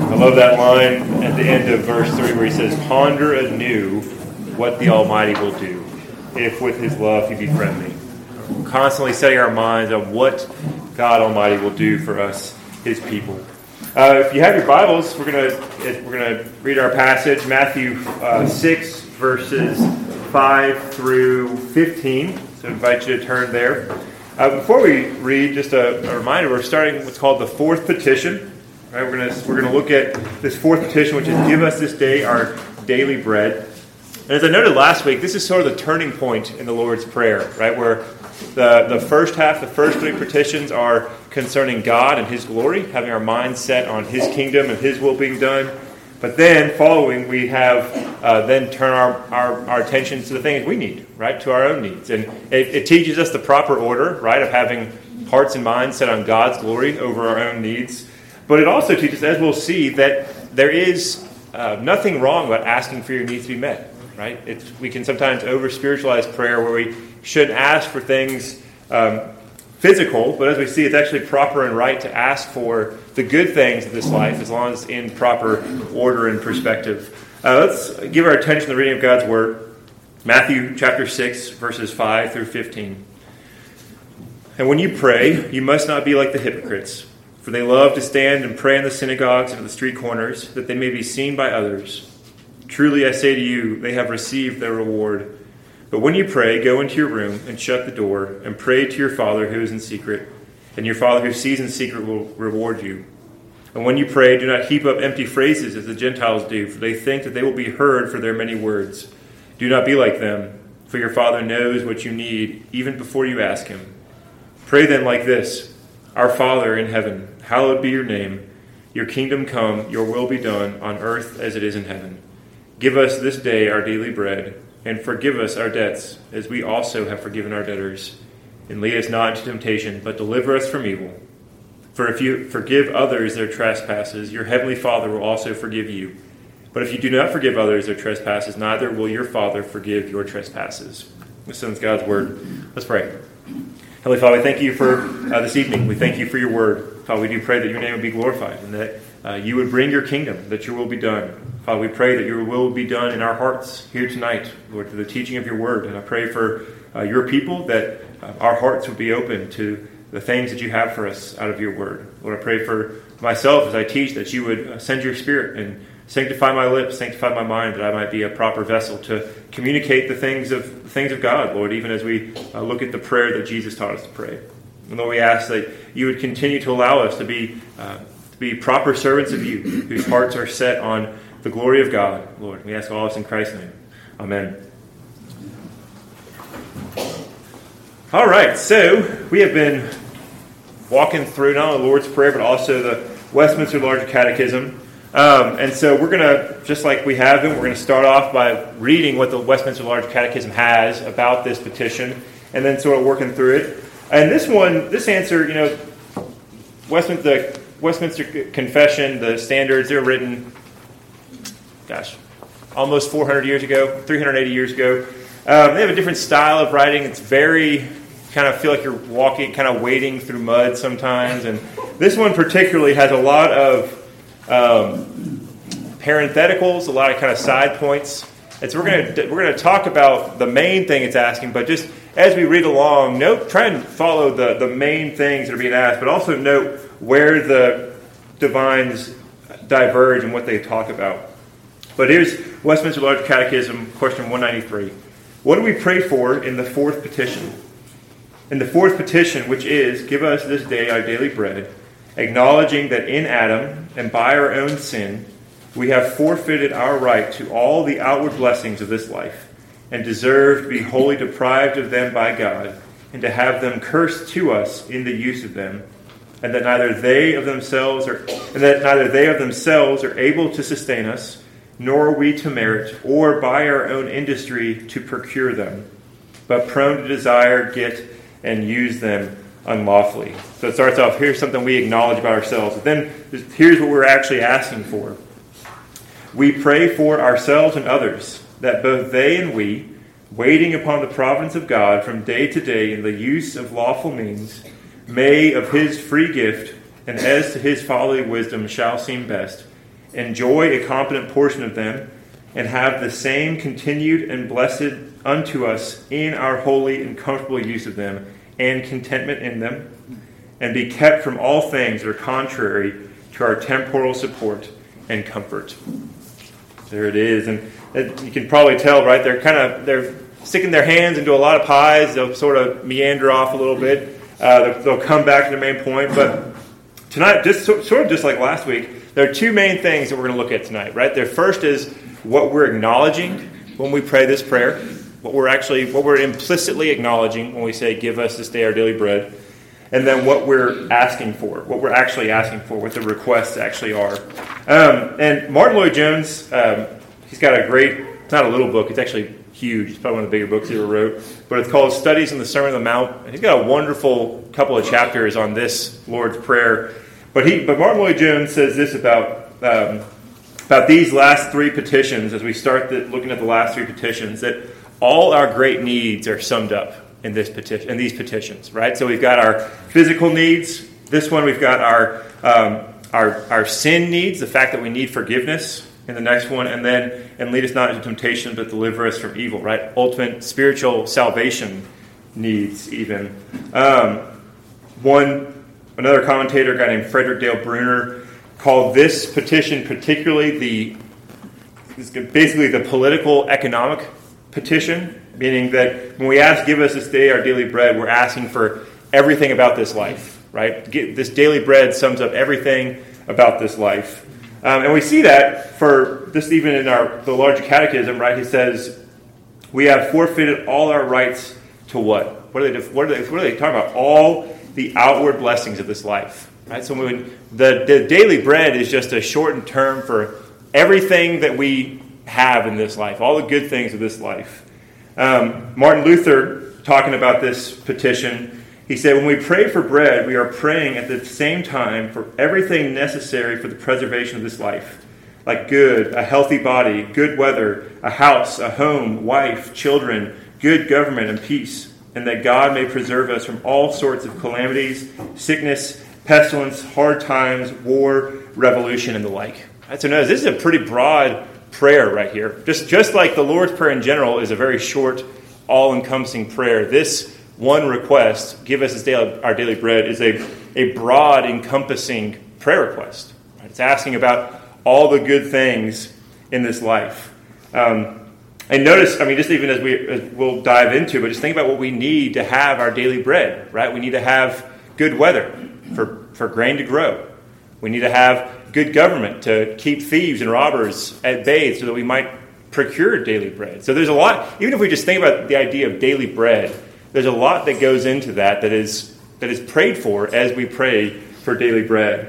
I love that line at the end of verse 3 where he says, "Ponder anew what the Almighty will do, if with his love he befriend me." Constantly setting our minds on what God Almighty will do for us, his people. If you have your Bibles, we're gonna read our passage, Matthew 6, verses 5 through 15. So I invite you to turn there. Before we read, just a reminder, we're starting what's called the fourth petition. Right, we're gonna look at this fourth petition, which is "Give us this day our daily bread." And as I noted last week, this is sort of the turning point in the Lord's Prayer, right? Where the first half, the first three petitions are concerning God and his glory, having our minds set on his kingdom and his will being done. But then, following, we have then turn our attention to the things we need, right? To our own needs. And it teaches us the proper order, right? Of having hearts and minds set on God's glory over our own needs. But it also teaches, as we'll see, that there is nothing wrong about asking for your needs to be met. Right? We can sometimes over-spiritualize prayer where we shouldn't ask for things physical, but as we see, it's actually proper and right to ask for the good things of this life as long as it's in proper order and perspective. Let's give our attention to the reading of God's Word. Matthew chapter 6, verses 5 through 15. "And when you pray, you must not be like the hypocrites, for they love to stand and pray in the synagogues and at the street corners, that they may be seen by others. Truly I say to you, they have received their reward. But when you pray, go into your room and shut the door, and pray to your Father who is in secret, and your Father who sees in secret will reward you. And when you pray, do not heap up empty phrases as the Gentiles do, for they think that they will be heard for their many words. Do not be like them, for your Father knows what you need even before you ask him. Pray then like this: Our Father in heaven, hallowed be your name. Your kingdom come, your will be done, on earth as it is in heaven. Give us this day our daily bread, and forgive us our debts, as we also have forgiven our debtors. And lead us not into temptation, but deliver us from evil. For if you forgive others their trespasses, your heavenly Father will also forgive you. But if you do not forgive others their trespasses, neither will your Father forgive your trespasses." This is God's Word. Let's pray. Heavenly Father, we thank you for this evening. We thank you for your Word. Father, we do pray that your name would be glorified, and that you would bring your kingdom, that your will be done. Father, we pray that your will be done in our hearts here tonight, Lord, through the teaching of your word. And I pray for your people that our hearts would be open to the things that you have for us out of your word. Lord, I pray for myself as I teach that you would send your Spirit and sanctify my lips, sanctify my mind, that I might be a proper vessel to communicate the things of God, Lord, even as we look at the prayer that Jesus taught us to pray. And Lord, we ask that you would continue to allow us to be proper servants of you, whose hearts are set on the glory of God, Lord. We ask all this in Christ's name. Amen. All right, so we have been walking through not only the Lord's Prayer, but also the Westminster Larger Catechism. And so we're going to, just like we have been, we're going to start off by reading what the Westminster Larger Catechism has about this petition, and then sort of working through it. And this answer, the Westminster Confession, the standards, they're written almost 400 years ago, 380 years ago. They have a different style of writing. It's very, kind of feel like you're walking, kind of wading through mud sometimes. And this one particularly has a lot of parentheticals, a lot of kind of side points. And so we're going to talk about the main thing it's asking, but just as we read along, try and follow the main things that are being asked, but also note where the divines diverge and what they talk about. But here's Westminster Larger Catechism, question 193. What do we pray for in the fourth petition? In the fourth petition, which is, "Give us this day our daily bread," acknowledging that in Adam and by our own sin, we have forfeited our right to all the outward blessings of this life, and deserve to be wholly deprived of them by God, and to have them cursed to us in the use of them, and that neither they of themselves are able to sustain us, nor are we to merit, or by our own industry to procure them, but prone to desire, get, and use them unlawfully. So it starts off, here's something we acknowledge about ourselves. But then here's what we're actually asking for. We pray for ourselves and others, that both they and we, waiting upon the providence of God from day to day in the use of lawful means, may of his free gift, and as to his folly wisdom shall seem best, enjoy a competent portion of them, and have the same continued and blessed unto us in our holy and comfortable use of them, and contentment in them, and be kept from all things that are contrary to our temporal support and comfort. There it is. And you can probably tell, right? They're sticking their hands into a lot of pies. They'll sort of meander off a little bit. They'll come back to the main point. But tonight, just sort of just like last week, there are two main things that we're going to look at tonight, right? The first is what we're acknowledging when we pray this prayer, what we're implicitly acknowledging when we say, "Give us this day our daily bread," and then what we're asking for, what we're actually asking for, what the requests actually are. And Martin Lloyd-Jones, he's got a great, it's not a little book, it's actually huge. It's probably one of the bigger books he ever wrote. But it's called Studies in the Sermon on the Mount. And he's got a wonderful couple of chapters on this Lord's Prayer. But Martin Lloyd-Jones says this about these last three petitions, as we start looking at the last three petitions, that all our great needs are summed up in these petitions, right? So we've got our physical needs. This one we've got our sin needs, the fact that we need forgiveness in the next one, and lead us not into temptation, but deliver us from evil, right? Ultimate spiritual salvation needs, even. Another commentator, a guy named Frederick Dale Bruner, called this petition particularly basically the political economic petition, meaning that when we ask, "Give us this day our daily bread," we're asking for everything about this life, right? This daily bread sums up everything about this life. And we see that for this even in the larger catechism, right? He says, we have forfeited all our rights to what? What are they talking about? All the outward blessings of this life, right? So the daily bread is just a shortened term for everything that we have in this life, all the good things of this life. Martin Luther, talking about this petition, he said, "When we pray for bread, we are praying at the same time for everything necessary for the preservation of this life, like a healthy body, good weather, a house, a home, wife, children, good government, and peace, and that God may preserve us from all sorts of calamities, sickness, pestilence, hard times, war, revolution, and the like." Right, so notice, this is a pretty broad prayer right here. Just like the Lord's Prayer in general is a very short, all-encompassing prayer, this one request, "Give us this day our daily bread," is a broad, encompassing prayer request. Right? It's asking about all the good things in this life. And notice, just even as we'll dive into, but just think about what we need to have our daily bread, right? We need to have good weather for grain to grow. We need to have good government to keep thieves and robbers at bay so that we might procure daily bread. So there's a lot, even if we just think about the idea of daily bread, there's a lot that goes into that is prayed for as we pray for daily bread.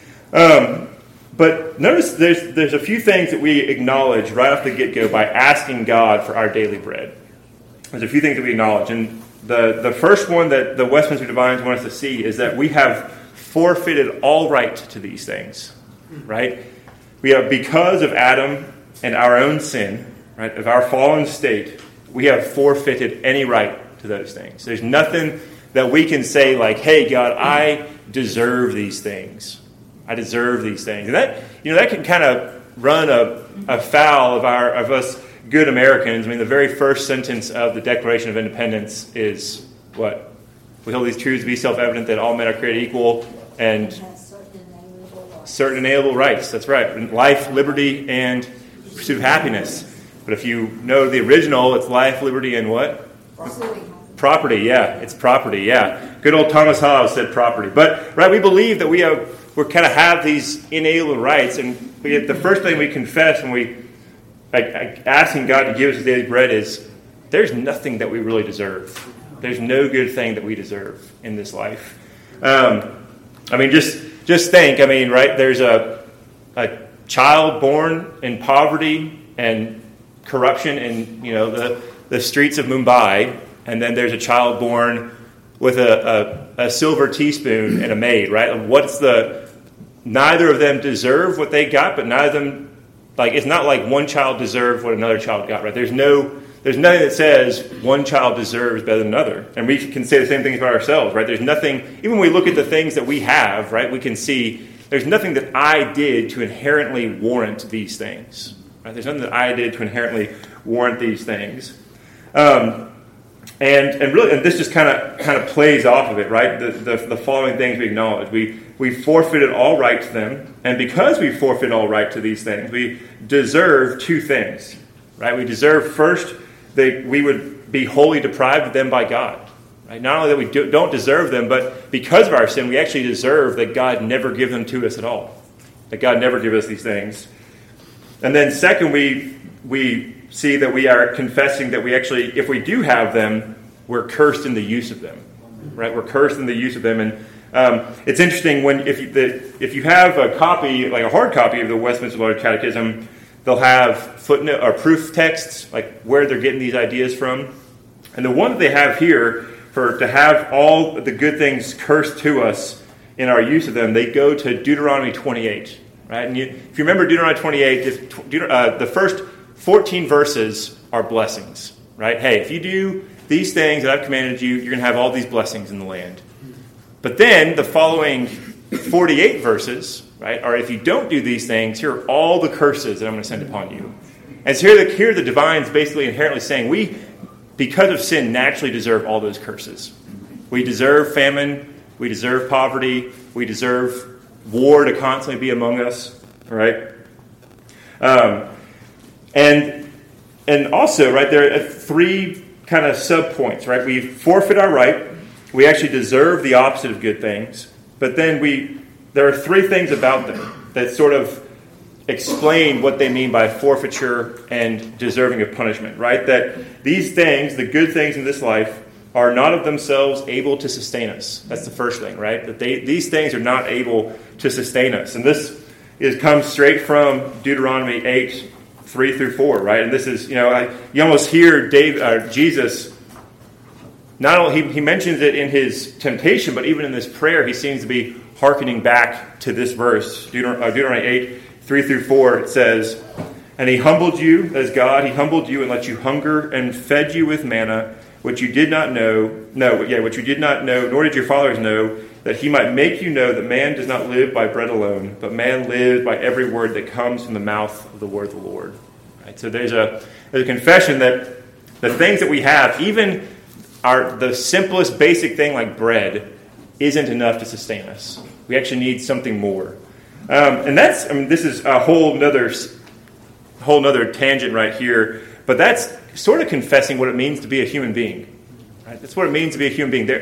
But notice there's a few things that we acknowledge right off the get-go by asking God for our daily bread. There's a few things that we acknowledge. And the first one that the Westminster Divines want us to see is that we have forfeited all right to these things, right? We have, because of Adam and our own sin, right, of our fallen state, we have forfeited any right to those things. There's nothing that we can say like, "Hey, God, I deserve these things. I deserve these things." And that can kind of run afoul of us good Americans. The very first sentence of the Declaration of Independence is what? "We hold these truths to be self-evident that all men are created equal and certain inalienable rights." That's right. Life, liberty, and pursuit of happiness. But if you know the original, it's life, liberty, and what? Property, yeah. It's property, yeah. Good old Thomas Hobbes said property. But, right, we believe that we kind of have these inalienable rights, and the first thing we confess when we asking God to give us daily bread is there's nothing that we really deserve. There's no good thing that we deserve in this life. Just think, right, there's a child born in poverty and corruption in, the streets of Mumbai, and then there's a child born with a silver teaspoon and a maid, right? Neither of them deserve what they got, but neither of them, it's not like one child deserved what another child got, right? There's nothing that says one child deserves better than another. And we can say the same things about ourselves, right? There's nothing, even when we look at the things that we have, right, we can see there's nothing that I did to inherently warrant these things. Right? There's nothing that I did to inherently warrant these things. And this just kind of plays off of it, right? The following things we acknowledge. We forfeited all right to them, and because we forfeited all right to these things, we deserve two things, right? We deserve, first, that we would be wholly deprived of them by God. Right? Not only that we don't deserve them, but because of our sin, we actually deserve that God never give them to us at all. That God never give us these things. And then second, we see that we are confessing that we actually, if we do have them, we're cursed in the use of them. Right? We're cursed in the use of them. And it's interesting if you have a copy, like a hard copy of the Westminster Large Catechism, they'll have footnote or proof texts, like where they're getting these ideas from. And the one that they have here, to have all the good things cursed to us in our use of them, they go to Deuteronomy 28. Right? And if you remember Deuteronomy 28, the first 14 verses are blessings. Right? Hey, if you do these things that I've commanded you, you're going to have all these blessings in the land. But then the following 48 verses, right, are if you don't do these things, here are all the curses that I'm going to send upon you. And so here the divine's basically inherently saying we, because of sin, naturally deserve all those curses. We deserve famine. We deserve poverty. We deserve war to constantly be among us. Right? And also, right, there are three kind of sub-points. Right? We forfeit our right. We actually deserve the opposite of good things. But then there are three things about them that sort of explain what they mean by forfeiture and deserving of punishment, right? That these things, the good things in this life, are not of themselves able to sustain us. That's the first thing, right? That these things are not able to sustain us. And this comes straight from Deuteronomy 8, 3 through 4, right? And this is, you almost hear Jesus, not only he mentions it in his temptation, but even in this prayer, he seems to be hearkening back to this verse, Deuteronomy 8, 3 through 4, it says, "And he humbled you, as God, he humbled you and let you hunger and fed you with manna, which you did not know, nor did your fathers know, that he might make you know that man does not live by bread alone, but man lives by every word that comes from the mouth of the word of the Lord." Right? So there's a confession that the things that we have, even the simplest basic thing like bread, isn't enough to sustain us. We actually need something more. And this is a whole nother tangent right here, but that's sort of confessing what it means to be a human being. Right? That's what it means to be a human being.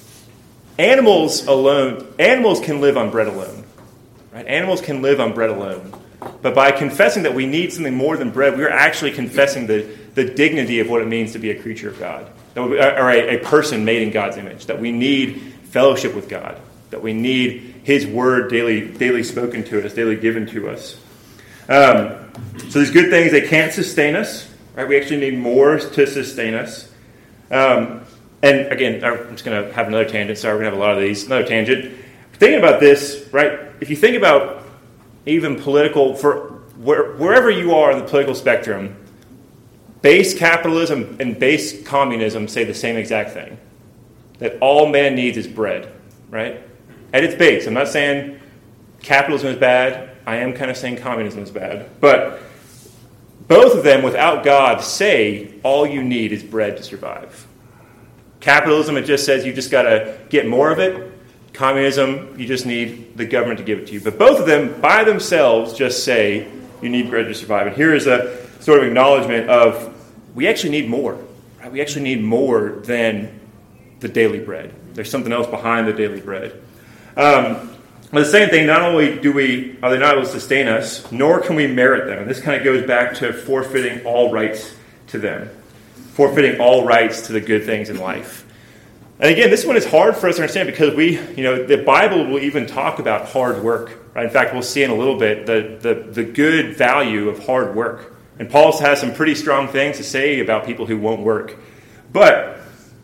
Animals can live on bread alone. Right? Animals can live on bread alone. But by confessing that we need something more than bread, we're actually confessing the dignity of what it means to be a creature of God, or a person made in God's image, that we need fellowship with God, that we need his word daily spoken to us, daily given to us. So these good things, they can't sustain us. Right? We actually need more to sustain us. And again, I'm just going to have another tangent. Sorry, we're going to have a lot of these. Another tangent. Thinking about this, right? If you think about even political, wherever you are on the political spectrum, base capitalism and base communism say the same exact thing. That all man needs is bread, right? At its base. I'm not saying capitalism is bad. I am kind of saying communism is bad. But both of them, without God, say all you need is bread to survive. Capitalism, it just says you just got to get more of it. Communism, you just need the government to give it to you. But both of them, by themselves, just say you need bread to survive. And here is a sort of acknowledgement of we actually need more. Right? We actually need more than the daily bread. There's something else behind the daily bread. But the same thing, not only are they not able to sustain us, nor can we merit them. And this kind of goes back to forfeiting all rights to them. Forfeiting all rights to the good things in life. And again, this one is hard for us to understand because the Bible will even talk about hard work. Right? In fact, we'll see in a little bit the good value of hard work. And Paul has some pretty strong things to say about people who won't work. But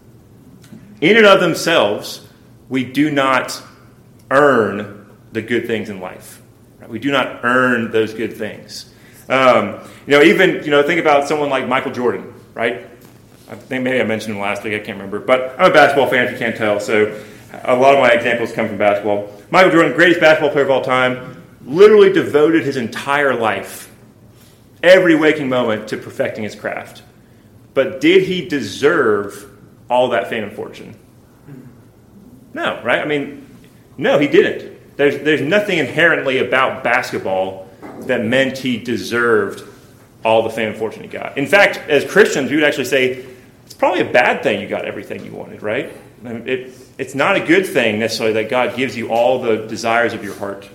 in and of themselves, we do not earn the good things in life. Right? We do not earn those good things. Think about someone like Michael Jordan, right? I think maybe I mentioned him last week, I can't remember. But I'm a basketball fan, if you can't tell. So a lot of my examples come from basketball. Michael Jordan, greatest basketball player of all time, literally devoted his entire life, every waking moment, to perfecting his craft. But did he deserve all that fame and fortune? No, right? I mean, no, he didn't. There's nothing inherently about basketball that meant he deserved all the fame and fortune he got. In fact, as Christians, we would actually say it's probably a bad thing you got everything you wanted, right? I mean, it's not a good thing necessarily that God gives you all the desires of your heart.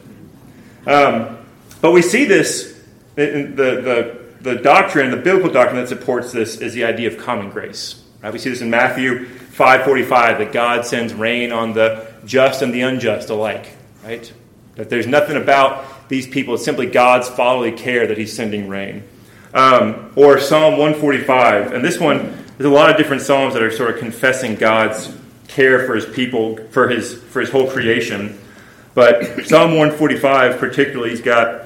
But we see this, in the doctrine, the biblical doctrine that supports this is the idea of common grace. Right? We see this in Matthew 5:45, that God sends rain on the just and the unjust alike. Right? That there's nothing about these people. It's simply God's fatherly care that he's sending rain. Or Psalm 145. And this one, there's a lot of different psalms that are sort of confessing God's care for his people, for his whole creation. But Psalm 145 particularly, he's got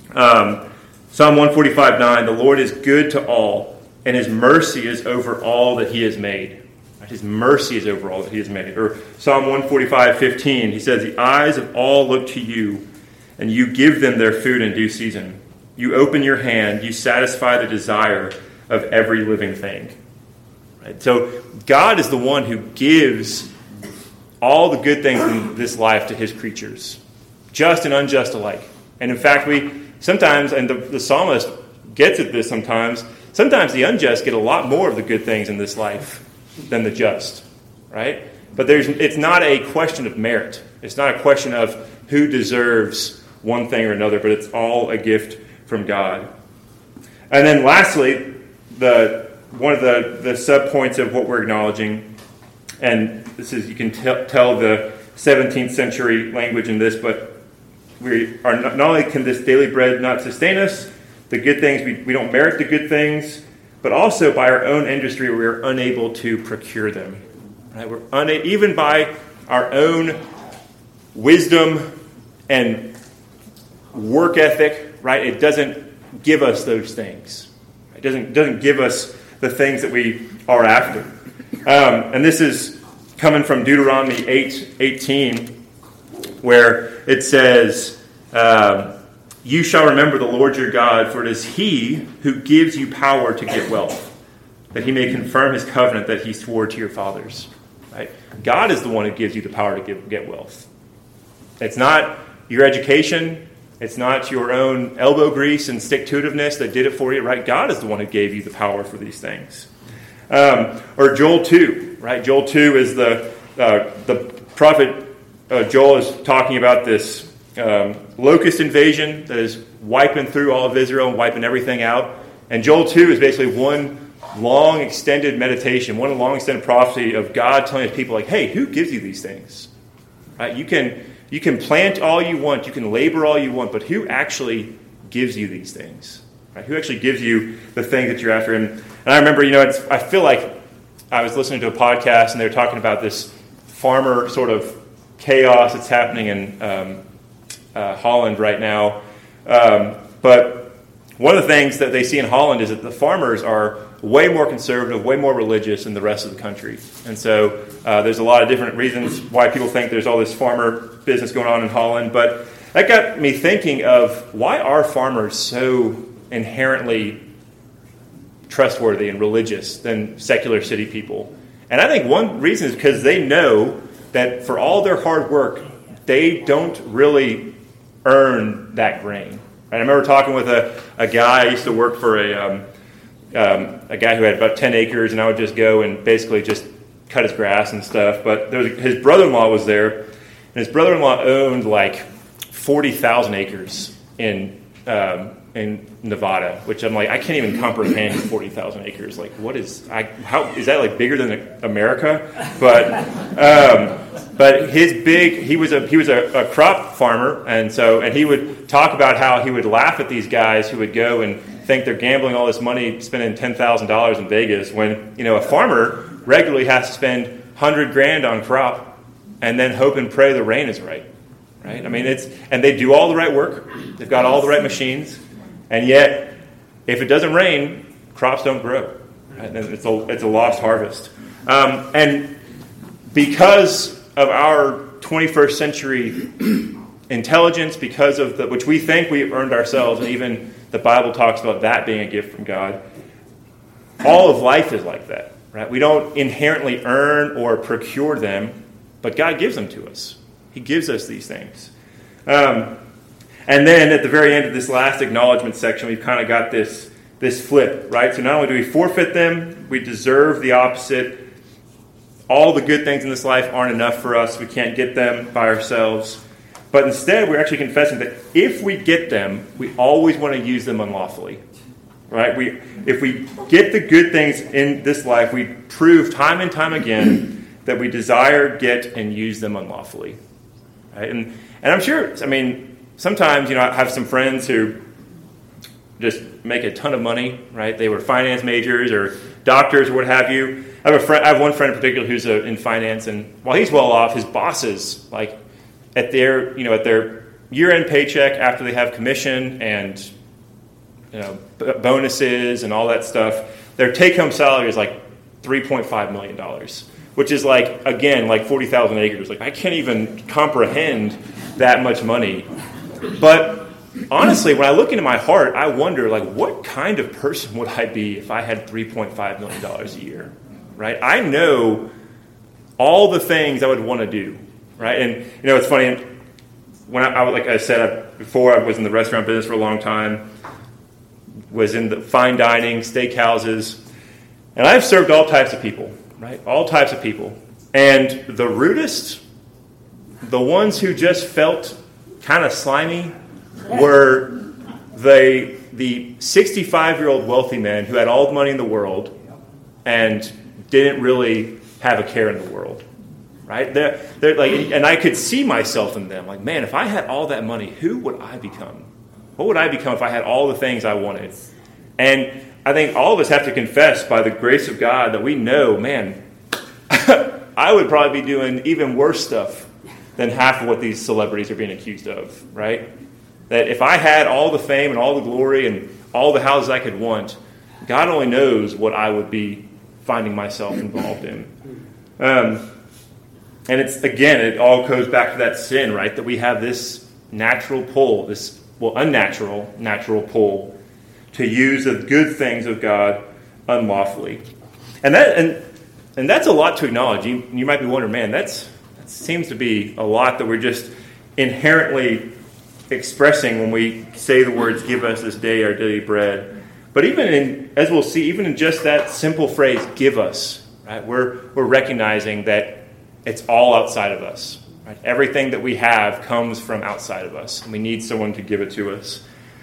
Psalm 145:9, the Lord is good to all, and his mercy is over all that he has made. His mercy is over all that he has made. Or Psalm 145:15, he says, the eyes of all look to you, and you give them their food in due season. You open your hand, you satisfy the desire of every living thing. Right? So God is the one who gives all the good things in this life to his creatures, just and unjust alike. And in fact, we sometimes, and the psalmist gets at this sometimes the unjust get a lot more of the good things in this life than the just, right? But it's not a question of merit. It's not a question of who deserves one thing or another, but it's all a gift from God. And then lastly, one of the sub-points of what we're acknowledging, and this is, you can tell the 17th century language in this, but we are not only can this daily bread not sustain us, the good things, we don't merit the good things, but also by our own industry we are unable to procure them. Right? We're even by our own wisdom and work ethic, right? It doesn't give us those things. It doesn't give us the things that we are after. And this is coming from Deuteronomy 8:18, where it says, you shall remember the Lord your God, for it is he who gives you power to get wealth, that he may confirm his covenant that he swore to your fathers. Right? God is the one who gives you the power to get wealth. It's not your education. It's not your own elbow grease and stick-to-itiveness that did it for you. Right? God is the one who gave you the power for these things. Or Joel 2. Right? Joel 2 is the prophet Joel is talking about this locust invasion that is wiping through all of Israel and wiping everything out. And Joel 2 is basically one long extended meditation, one long extended prophecy of God telling his people, like, hey, who gives you these things? Right? You can plant all you want, you can labor all you want, but who actually gives you these things? Right? Who actually gives you the thing that you're after? And I remember, I feel like I was listening to a podcast and they were talking about this farmer sort of chaos that's happening in Holland right now. But one of the things that they see in Holland is that the farmers are way more conservative, way more religious than the rest of the country. And so there's a lot of different reasons why people think there's all this farmer business going on in Holland. But that got me thinking of, why are farmers so inherently trustworthy and religious than secular city people? And I think one reason is because they know that for all their hard work, they don't really earn that grain. Right? I remember talking with a guy. I used to work for a guy who had about 10 acres, and I would just go and basically just cut his grass and stuff. But his brother-in-law was there, and his brother-in-law owned like 40,000 acres in Nevada, which I'm like, I can't even comprehend 40,000 acres. Like, how is that, like, bigger than America? But he was a crop farmer, and he would talk about how he would laugh at these guys who would go and think they're gambling all this money, spending $10,000 in Vegas, when a farmer regularly has to spend $100,000 on crop, and then hope and pray the rain is right. Right? I mean, and they do all the right work. They've got all the right machines. And yet, if it doesn't rain, crops don't grow. Right? And it's a lost harvest. And because of our 21st century intelligence, because of which we think we've earned ourselves, and even the Bible talks about that being a gift from God. All of life is like that, right? We don't inherently earn or procure them, but God gives them to us. He gives us these things. And then at the very end of this last acknowledgement section, we've kind of got this flip, right? So not only do we forfeit them, we deserve the opposite. All the good things in this life aren't enough for us. We can't get them by ourselves. But instead, we're actually confessing that if we get them, we always want to use them unlawfully, right? If we get the good things in this life, we prove time and time again that we desire, get, and use them unlawfully, right? And I'm sure, sometimes, I have some friends who just make a ton of money, right? They were finance majors or doctors or what have you. I have one friend in particular who's in finance, and while he's well off, his bosses, like at their year-end paycheck after they have commission and bonuses and all that stuff, their take-home salary is like $3.5 million, which is like 40,000 acres. Like, I can't even comprehend that much money. But honestly, when I look into my heart, I wonder, what kind of person would I be if I had $3.5 million a year, right? I know all the things I would want to do, right? And, it's funny, when like I said before, I was in the restaurant business for a long time, was in the fine dining, steakhouses, and I've served all types of people, right? All types of people. And the rudest, the ones who just felt kind of slimy, were the 65-year-old wealthy men who had all the money in the world and didn't really have a care in the world, right? They're like, and I could see myself in them. Like, man, if I had all that money, who would I become? What would I become if I had all the things I wanted? And I think all of us have to confess by the grace of God that we know, man, I would probably be doing even worse stuff than half of what these celebrities are being accused of, right? That if I had all the fame and all the glory and all the houses I could want, God only knows what I would be finding myself involved in. And it all goes back to that sin, right? That we have this natural pull, natural pull to use the good things of God unlawfully. And that's a lot to acknowledge. You might be wondering, man, that seems to be a lot that we're just inherently expressing when we say the words, give us this day our daily bread. But as we'll see, even in just that simple phrase, give us, right? We're recognizing that it's all outside of us. Right? Everything that we have comes from outside of us, and we need someone to give it to us.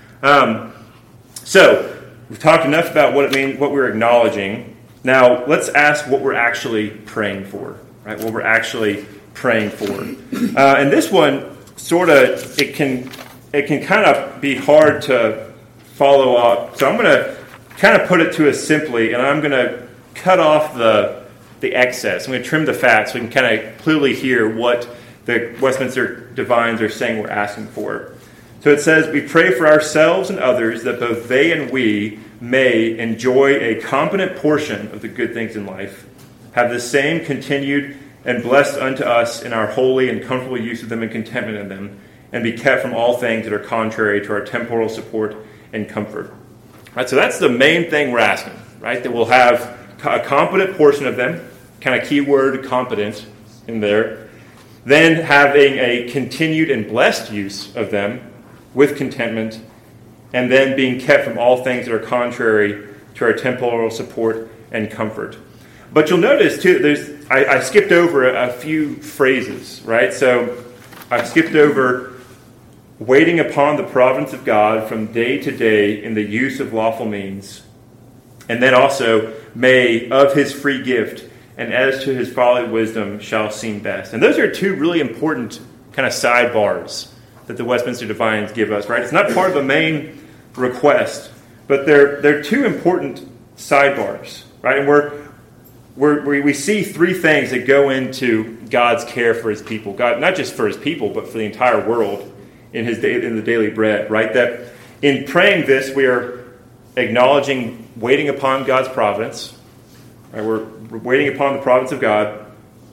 So we've talked enough about what it means, what we're acknowledging. Now let's ask what we're actually praying for, right? What we're actually praying for. And this one, it can kind of be hard to follow up. So I'm going to kind of put it to us simply, and I'm going to cut off the excess. I'm going to trim the fat so we can kind of clearly hear what the Westminster Divines are saying we're asking for. So it says, we pray for ourselves and others that both they and we may enjoy a competent portion of the good things in life, have the same continued and blessed unto us in our holy and comfortable use of them and contentment in them, and be kept from all things that are contrary to our temporal support and comfort. Right, so that's the main thing we're asking, right? That we'll have a competent portion of them, kind of keyword competent in there, then having a continued and blessed use of them with contentment, and then being kept from all things that are contrary to our temporal support and comfort. But you'll notice, too, I skipped over a few phrases, right? So I skipped over waiting upon the providence of God from day to day in the use of lawful means, and then also may of his free gift and as to his folly wisdom shall seem best. And those are two really important kind of sidebars that the Westminster Divines give us, right? It's not part of the main request, but they're two important sidebars, right? And we see three things that go into God's care for his people. God, not just for his people, but for the entire world in the daily bread, right? That in praying this, we are acknowledging waiting upon God's providence. Right? We're waiting upon the providence of God.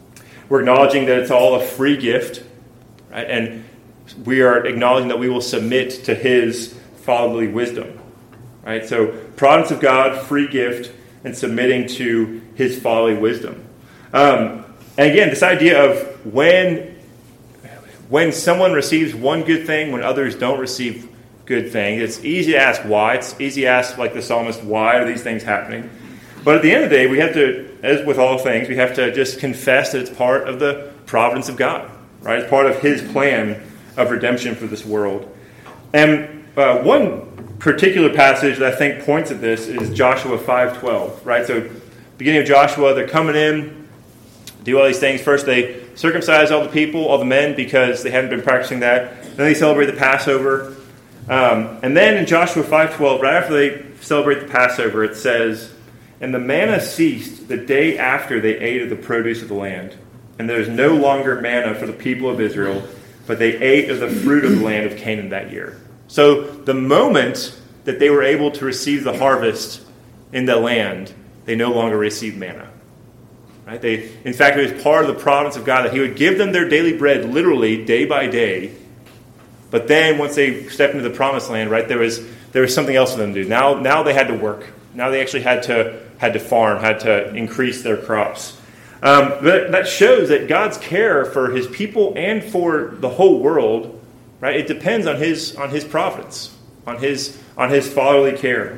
We're acknowledging that it's all a free gift, right? And we are acknowledging that we will submit to his fatherly wisdom, right? So providence of God, free gift, and submitting to his fatherly wisdom. And again, this idea of when someone receives one good thing, when others don't receive good things, it's easy to ask why. It's easy to ask, like the psalmist, why are these things happening? But at the end of the day, we have to, as with all things, we have to just confess that it's part of the providence of God, right? It's part of his plan of redemption for this world. And one particular passage that I think points at this is Joshua 5:12, right? So beginning of Joshua, they're coming in, do all these things. First, they circumcise all the people, all the men, because they hadn't been practicing that. Then they celebrate the Passover. And then in Joshua 5:12, right after they celebrate the Passover, it says, "And the manna ceased the day after they ate of the produce of the land. And there is no longer manna for the people of Israel, but they ate of the fruit of the land of Canaan that year." So the moment that they were able to receive the harvest in the land, they no longer received manna. Right? In fact, it was part of the providence of God that he would give them their daily bread literally day by day. But then once they stepped into the promised land, right, there was something else for them to do. Now they had to work. Now they actually had to farm, had to increase their crops. But that shows that God's care for his people and for the whole world, right, it depends on his providence, on his fatherly care.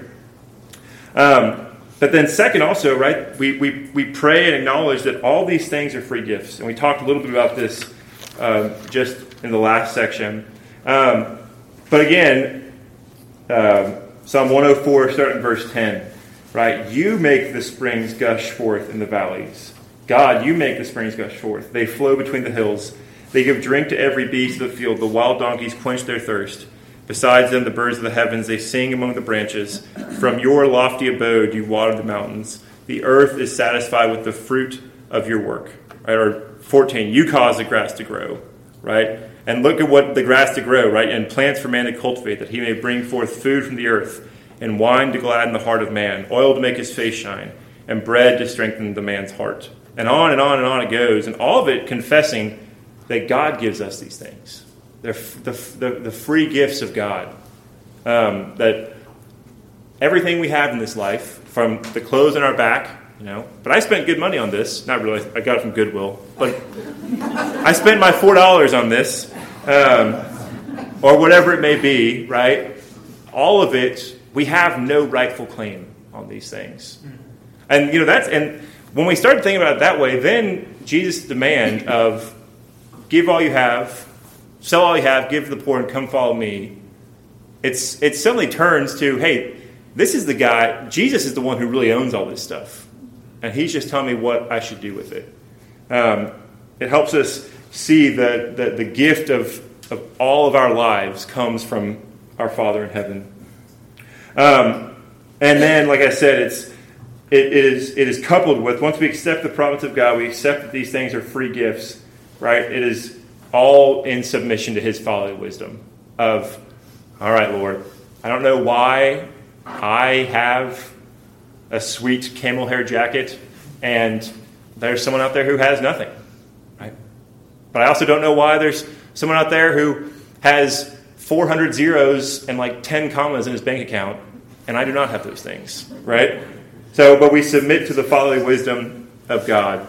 But then second also, right, we pray and acknowledge that all these things are free gifts. And we talked a little bit about this just in the last section. But again, Psalm 104, starting verse 10, right? "You make the springs gush forth in the valleys. God, you make the springs gush forth. They flow between the hills. They give drink to every beast of the field. The wild donkeys quench their thirst. Besides them, the birds of the heavens, they sing among the branches. From your lofty abode, you water the mountains. The earth is satisfied with the fruit of your work." Right? Or 14, "You cause the grass to grow." Right? "And look at what the grass to grow, right? And plants for man to cultivate, that he may bring forth food from the earth, and wine to gladden the heart of man, oil to make his face shine, and bread to strengthen the man's heart." And on and on and on it goes. And all of it confessing that God gives us these things. They're the free gifts of God. That everything we have in this life, from the clothes on our back, but I spent good money on this. Not really. I got it from Goodwill. But I spent my $4 on this, or whatever it may be, right? All of it, we have no rightful claim on these things. And, and when we start thinking about it that way, then Jesus' demand of give all you have, sell all you have, give to the poor, and come follow me, it suddenly turns to, hey, this is the guy, Jesus is the one who really owns all this stuff. And he's just telling me what I should do with it. It helps us see that the gift of all of our lives comes from our Father in heaven. And then, like I said, it is coupled with, once we accept the providence of God, we accept that these things are free gifts, right? It is all in submission to his fatherly wisdom of, all right, Lord, I don't know why I have a sweet camel hair jacket and there's someone out there who has nothing, right? But I also don't know why there's someone out there who has 400 zeros and like 10 commas in his bank account, and I do not have those things, right? So, but we submit to the fatherly wisdom of God.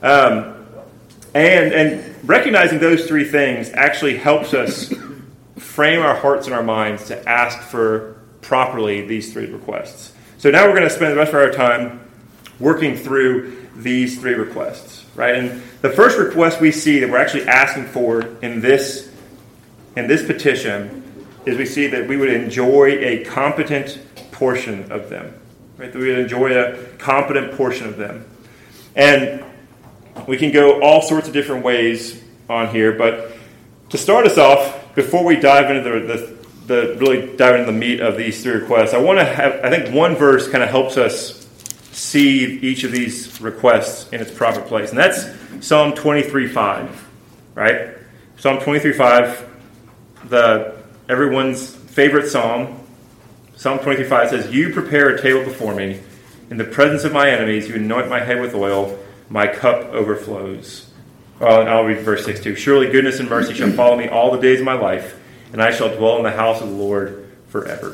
And recognizing those three things actually helps us frame our hearts and our minds to ask for properly these three requests. So now we're going to spend the rest of our time working through these three requests, right? And the first request we see that we're actually asking for in this petition is we see that we would enjoy a competent portion of them, right? That we would enjoy a competent portion of them. And we can go all sorts of different ways on here, but to start us off, before we dive into really dive into the meat of these three requests, I think one verse kind of helps us see each of these requests in its proper place, and that's Psalm 23:5, right? Psalm 23:5, everyone's favorite psalm. Psalm 23:5 says, "You prepare a table before me in the presence of my enemies. You anoint my head with oil. My cup overflows." Well, I'll read verse 6 too. Surely goodness and mercy shall follow me all the days of my life, and I shall dwell in the house of the Lord forever.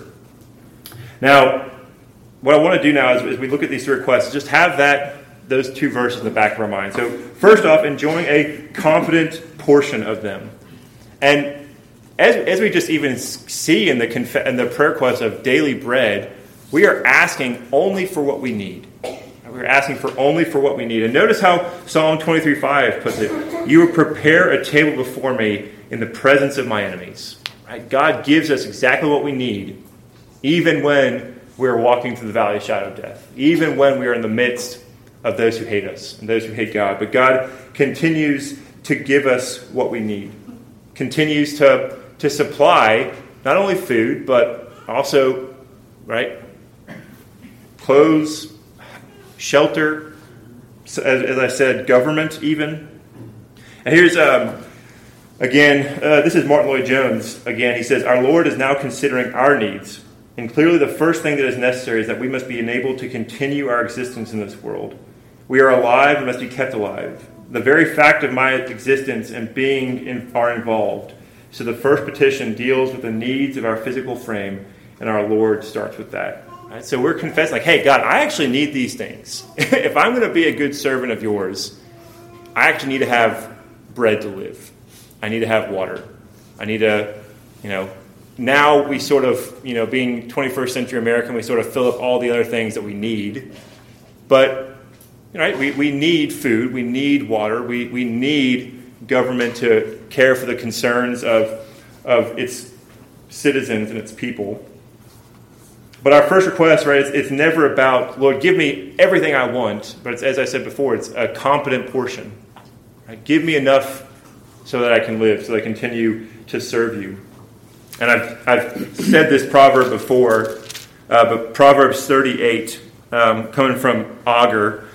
Now, what I want to do now is, as we look at these three requests, just have those two verses in the back of our mind. So, first off, enjoying a confident portion of them. And as we just even see in the prayer request of daily bread, we are asking only for what we need. We're asking for only for what we need. And notice how Psalm 23:5 puts it. You will prepare a table before me in the presence of my enemies. Right? God gives us exactly what we need, even when we're walking through the valley of the shadow of death, even when we are in the midst of those who hate us and those who hate God. But God continues to give us what we need, continues to supply not only food, but also, right, clothes, shelter, as I said, government even. And here's, this is Martin Lloyd-Jones. Again, he says, our Lord is now considering our needs. And clearly the first thing that is necessary is that we must be enabled to continue our existence in this world. We are alive and must be kept alive. The very fact of my existence and being are involved. So the first petition deals with the needs of our physical frame, and our Lord starts with that. Right? So we're confessing, like, hey, God, I actually need these things. If I'm going to be a good servant of yours, I actually need to have bread to live. I need to have water. I need to, now we sort of, being 21st century American, we sort of fill up all the other things that we need. But, right, we need food, we need water, we need government to care for the concerns of its citizens and its people. But our first request, right, it's never about, Lord, give me everything I want. But it's, as I said before, it's a competent portion. Right? Give me enough so that I can live, so that I continue to serve you. And I've said this proverb before, but Proverbs 38, coming from Augur,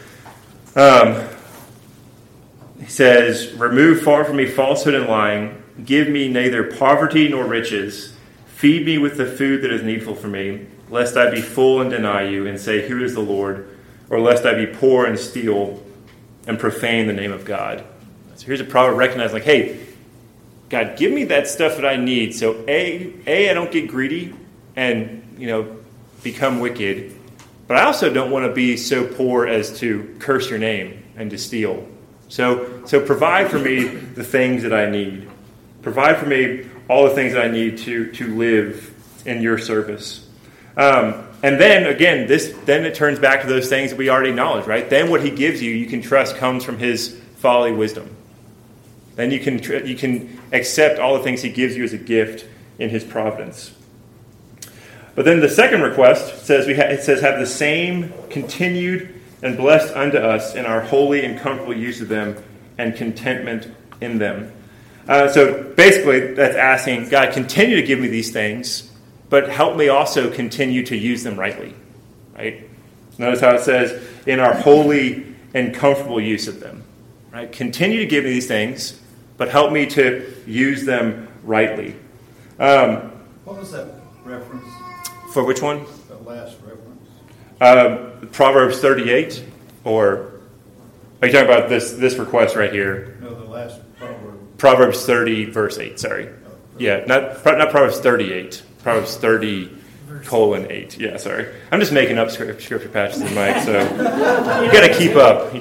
he says, remove far from me falsehood and lying. Give me neither poverty nor riches. Feed me with the food that is needful for me, lest I be full and deny you and say, who is the Lord? Or lest I be poor and steal and profane the name of God. So here's a proverb recognizing, like, hey, God, give me that stuff that I need. So I don't get greedy and, become wicked. But I also don't want to be so poor as to curse your name and to steal. So provide for me the things that I need. Provide for me all the things that I need to live in your service. And then, again, then it turns back to those things that we already acknowledge, right? Then what he gives you can trust comes from his folly wisdom. Then you can accept all the things he gives you as a gift in his providence. But then the second request says have the same continued and blessed unto us in our holy and comfortable use of them and contentment in them. So basically that's asking, God, continue to give me these things, but help me also continue to use them rightly. Right? Notice how it says, in our holy and comfortable use of them. Right? Continue to give me these things, but help me to use them rightly. What was that reference? For which one? That last reference. Proverbs 38, or are you talking about this request right here? No, the last proverb. Proverbs 30, verse 8, sorry. Yeah, not Proverbs 38. Proverbs 30:8. Yeah, sorry. I'm just making up scripture passages, Mike, so you got to keep up.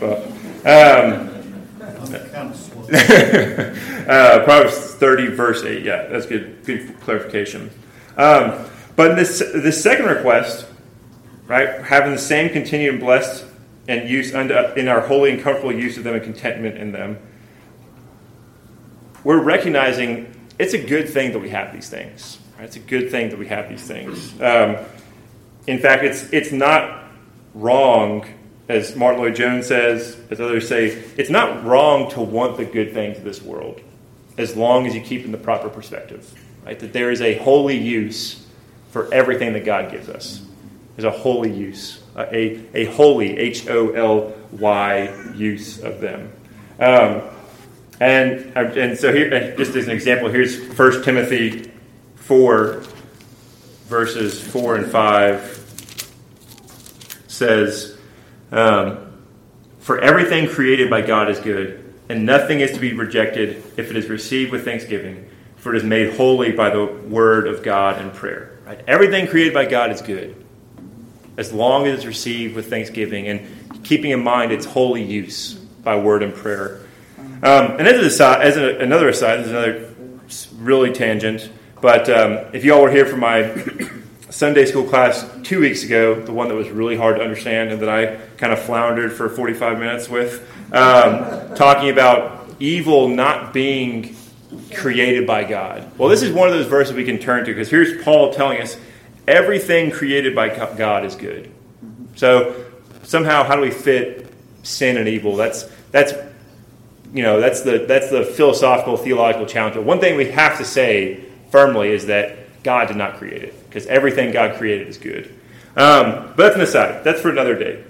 Proverbs 30, verse 8. Yeah, that's good clarification. But this second request, right, having the same continued and blessed and use in our holy and comfortable use of them and contentment in them, we're recognizing it's a good thing that we have these things. Right? It's a good thing that we have these things. In fact, it's not wrong, as Martin Lloyd-Jones says, as others say, it's not wrong to want the good things of this world, as long as you keep in the proper perspective. Right? That there is a holy use for everything that God gives us. There's a holy use, a holy, Holy, use of them. And so here, just as an example, here's 1 Timothy 4, verses 4 and 5, says, for everything created by God is good, and nothing is to be rejected if it is received with thanksgiving, for it is made holy by the word of God and prayer. Right? Everything created by God is good, as long as it's received with thanksgiving and keeping in mind its holy use by word and prayer. And another aside, this is another really tangent, but if you all were here for my Sunday school class 2 weeks ago, the one that was really hard to understand and that I kind of floundered for 45 minutes with, talking about evil not being created by God. Well, this is one of those verses we can turn to, because here's Paul telling us everything created by God is good. So somehow, how do we fit sin and evil? That's the philosophical, theological challenge. But one thing we have to say firmly is that God did not create it, because everything God created is good. But that's an aside. That's for another day.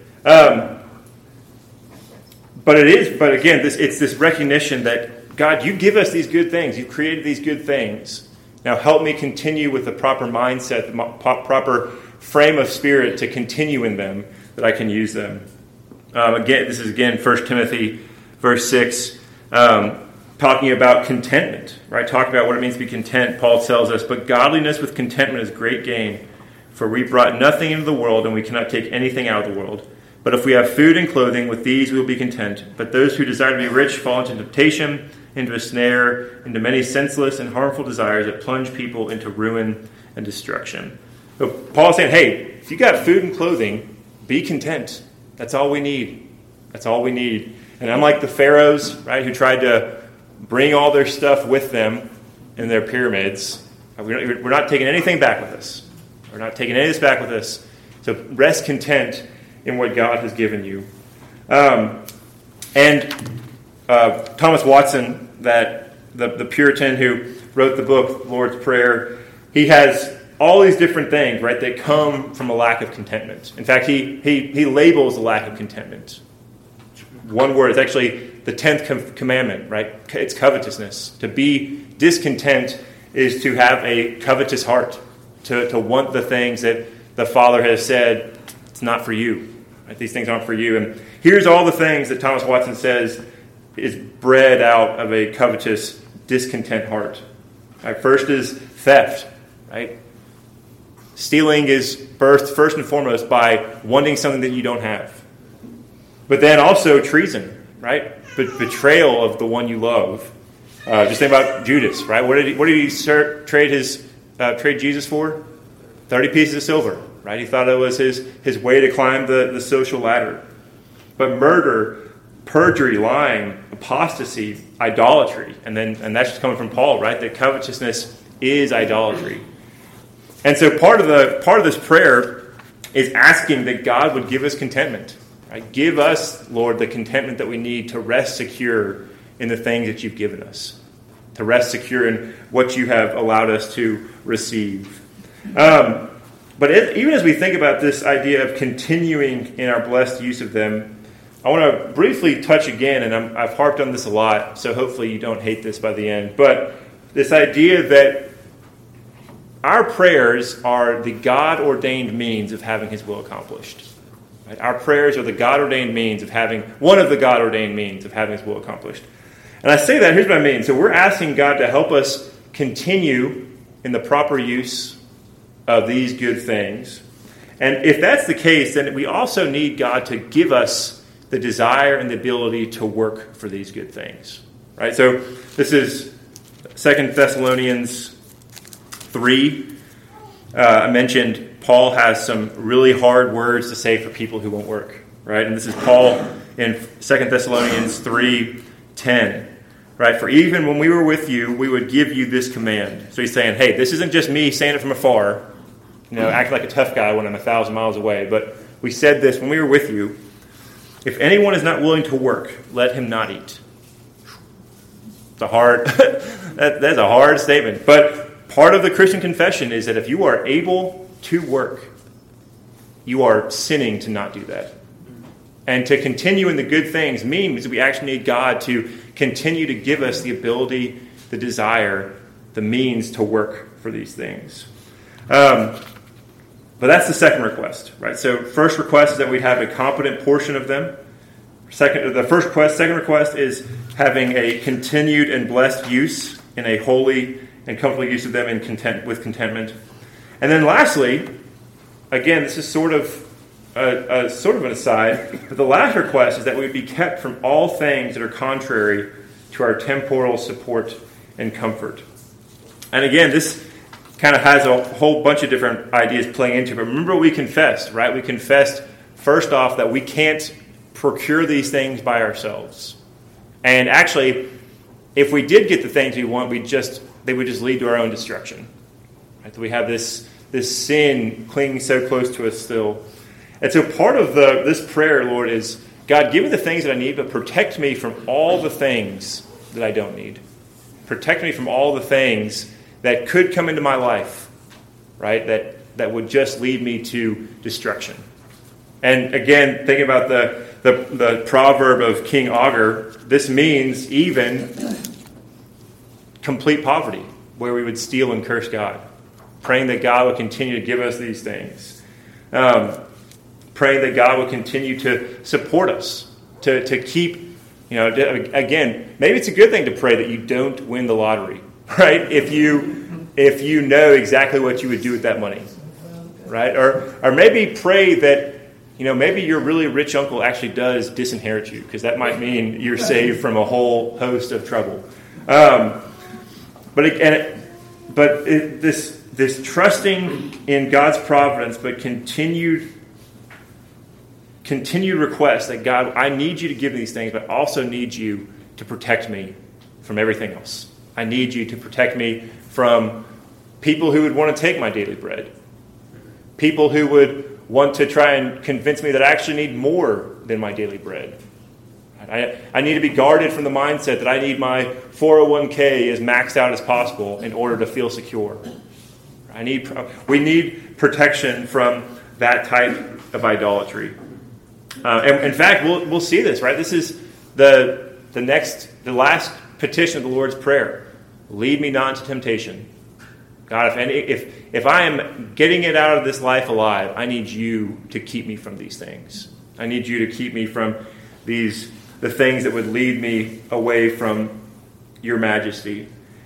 But again, it's this recognition that God, you give us these good things. You've created these good things. Now help me continue with the proper mindset, the proper frame of spirit to continue in them, that I can use them. This is 1 Timothy verse 6, talking about contentment, right? Talking about what it means to be content. Paul tells us, but godliness with contentment is great gain, for we brought nothing into the world, and we cannot take anything out of the world. But if we have food and clothing, with these we will be content. But those who desire to be rich fall into temptation, into a snare, into many senseless and harmful desires that plunge people into ruin and destruction. So Paul's saying, hey, if you got food and clothing, be content. That's all we need. That's all we need. And unlike the pharaohs, right, who tried to bring all their stuff with them in their pyramids, we're not taking anything back with us. We're not taking any of this back with us. So rest content in what God has given you. Thomas Watson, that the Puritan who wrote the book Lord's Prayer, he has all these different things, right, that come from a lack of contentment. In fact, he labels the lack of contentment. One word, it's actually the 10th commandment, right? It's covetousness. To be discontent is to have a covetous heart, to want the things that the Father has said, it's not for you. Right? These things aren't for you. And here's all the things that Thomas Watson says is bred out of a covetous, discontent heart. Right? First is theft, right? Stealing is birthed first and foremost by wanting something that you don't have. But then also treason, right? Betrayal of the one you love. Just think about Judas, right? What did he trade Jesus for? 30 pieces of silver, right? He thought it was his way to climb the social ladder. But murder, perjury, lying, apostasy, idolatry, and that's just coming from Paul, right? That covetousness is idolatry. And so part of this prayer is asking that God would give us contentment. Right? Give us, Lord, the contentment that we need to rest secure in the things that you've given us, to rest secure in what you have allowed us to receive. But even as we think about this idea of continuing in our blessed use of them, I want to briefly touch again, and I've harped on this a lot, so hopefully you don't hate this by the end, but this idea that our prayers are the God-ordained means of having his will accomplished. Right? Our prayers are the God-ordained means of having, one of the God-ordained means of having his will accomplished. And I say that, here's what I mean. So we're asking God to help us continue in the proper use of these good things. And if that's the case, then we also need God to give us the desire and the ability to work for these good things. Right? So this is 2 Thessalonians 3. I mentioned Paul has some really hard words to say for people who won't work. Right? And this is Paul in 2 Thessalonians 3:10. Right? For even when we were with you, we would give you this command. So he's saying, hey, this isn't just me saying it from afar, acting like a tough guy when I'm 1,000 miles away. But we said this when we were with you. If anyone is not willing to work, let him not eat. It's a hard, that's a hard statement. But part of the Christian confession is that if you are able to work, you are sinning to not do that. And to continue in the good things means we actually need God to continue to give us the ability, the desire, the means to work for these things. But that's the second request, right? So first request is that we have a competent portion of them. The first request, second request is having a continued and blessed use in a holy and comfortable use of them with contentment. And then lastly, again, this is sort of an aside, but the last request is that we would be kept from all things that are contrary to our temporal support and comfort. And again, this kind of has a whole bunch of different ideas playing into it. But remember what we confessed, right? We confessed, first off, that we can't procure these things by ourselves. And actually, if we did get the things we want, they would just lead to our own destruction. Right? We have this sin clinging so close to us still. And so part of this prayer, Lord, is, God, give me the things that I need, but protect me from all the things that I don't need. Protect me from all the things that could come into my life, right, that would just lead me to destruction. And again, thinking about the proverb of King Agur, this means even complete poverty, where we would steal and curse God. Praying that God would continue to give us these things. Praying that God would continue to support us, to keep, again, maybe it's a good thing to pray that you don't win the lottery, right? If you know exactly what you would do with that money, right? Or maybe pray that, maybe your really rich uncle actually does disinherit you, because that might mean you're saved from a whole host of trouble. This trusting in God's providence, but continued request that, God, I need you to give me these things, but I also need you to protect me from everything else. I need you to protect me from people who would want to take my daily bread. People who would want to try and convince me that I actually need more than my daily bread. I need to be guarded from the mindset that I need my 401k as maxed out as possible in order to feel secure. We need protection from that type of idolatry. And in fact, we'll see this, right? This is the last petition of the Lord's Prayer. Lead me not into temptation. God, if I am getting it out of this life alive, I need you to keep me from these things. I need you to keep me from the things that would lead me away from your majesty.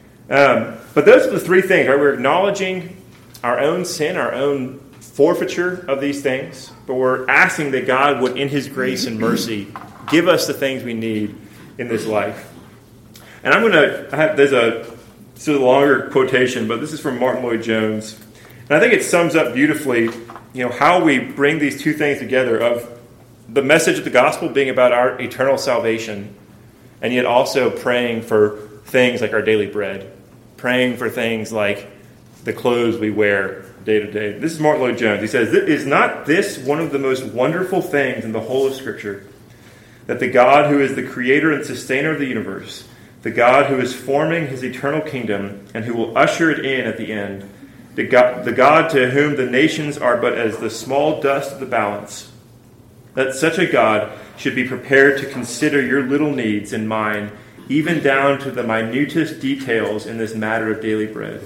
But those are the three things, right? We're acknowledging our own sin, our own forfeiture of these things, but we're asking that God would, in his grace and mercy, give us the things we need in this life. And this is a longer quotation, but this is from Martin Lloyd-Jones. And I think it sums up beautifully, how we bring these two things together, of the message of the gospel being about our eternal salvation, and yet also praying for things like our daily bread, praying for things like the clothes we wear day to day. This is Martin Lloyd-Jones. He says, "Is not this one of the most wonderful things in the whole of Scripture, that the God who is the creator and sustainer of the universe, the God who is forming his eternal kingdom and who will usher it in at the end, the God to whom the nations are but as the small dust of the balance, that such a God should be prepared to consider your little needs and mine, even down to the minutest details in this matter of daily bread."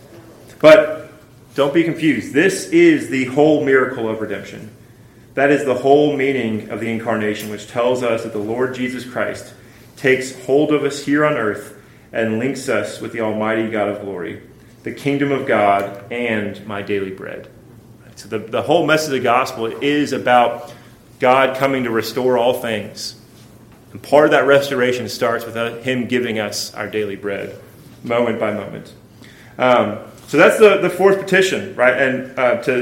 But don't be confused. This is the whole miracle of redemption. That is the whole meaning of the incarnation, which tells us that the Lord Jesus Christ takes hold of us here on earth and links us with the Almighty God of glory, the kingdom of God, and my daily bread. So the whole message of the gospel is about God coming to restore all things. And part of that restoration starts with him giving us our daily bread, moment by moment. So that's the fourth petition, right? And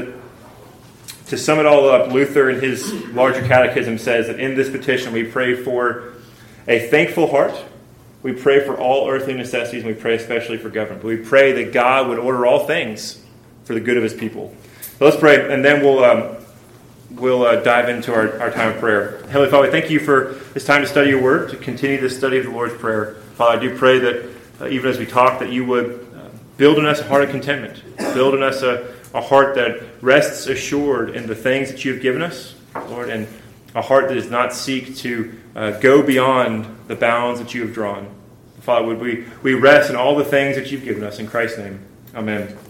to sum it all up, Luther in his larger catechism says that in this petition we pray for a thankful heart, we pray for all earthly necessities, and we pray especially for government. But we pray that God would order all things for the good of his people. So let's pray, and then we'll dive into our time of prayer. Heavenly Father, thank you for this time to study your word, to continue the study of the Lord's Prayer. Father, I do pray that even as we talk, that you would build in us a heart of contentment. Build in us a heart that rests assured in the things that you have given us, Lord, and a heart that does not seek to go beyond the bounds that you have drawn. Father, would we rest in all the things that you've given us. In Christ's name, amen.